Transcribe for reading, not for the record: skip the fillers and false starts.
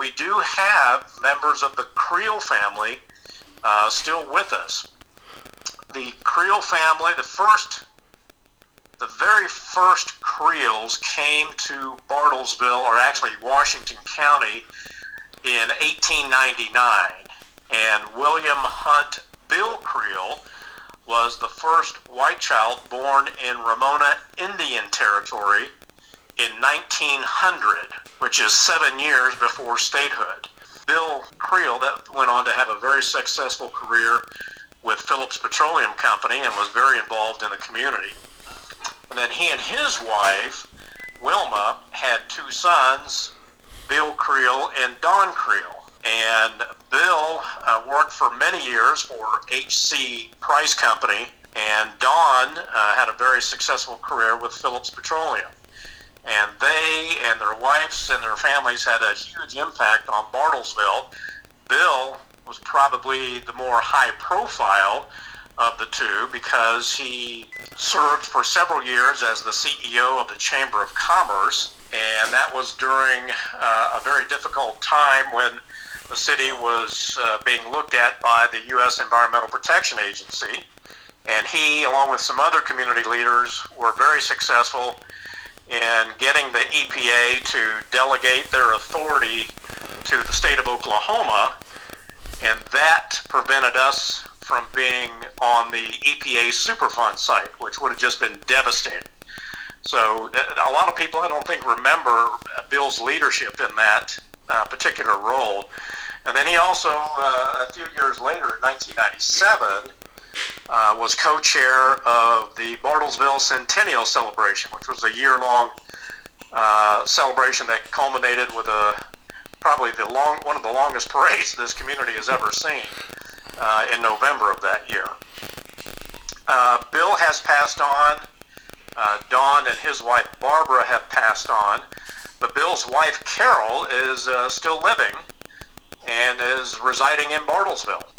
we do have members of the Creel family still with us. The Creel family, the very first Creels came to Bartlesville, or actually Washington County, in 1899. And William Hunt Bill Creel was the first white child born in Ramona Indian Territory in 1900, which is 7 years before statehood. Bill Creel that went on to have a very successful career with Phillips Petroleum Company and was very involved in the community. And then he and his wife, Wilma, had 2 sons, Bill Creel and Don Creel. And Bill worked for many years for H.C. Price Company, and Don had a very successful career with Phillips Petroleum. And they and their wives and their families had a huge impact on Bartlesville. Bill was probably the more high profile of the two because he served for several years as the CEO of the Chamber of Commerce, and that was during a very difficult time when the city was being looked at by the U.S. Environmental Protection Agency. And he, along with some other community leaders, were very successful in getting the EPA to delegate their authority to the state of Oklahoma, and that prevented us from being on the EPA Superfund site, which would have just been devastating. So a lot of people, I don't think, remember Bill's leadership in that particular role. And then he also, a few years later, in 1997, was co-chair of the Bartlesville Centennial Celebration, which was a year-long celebration that culminated with probably one of the longest parades this community has ever seen in November of that year. Bill has passed on. Don and his wife Barbara have passed on, but Bill's wife Carol is still living and is residing in Bartlesville.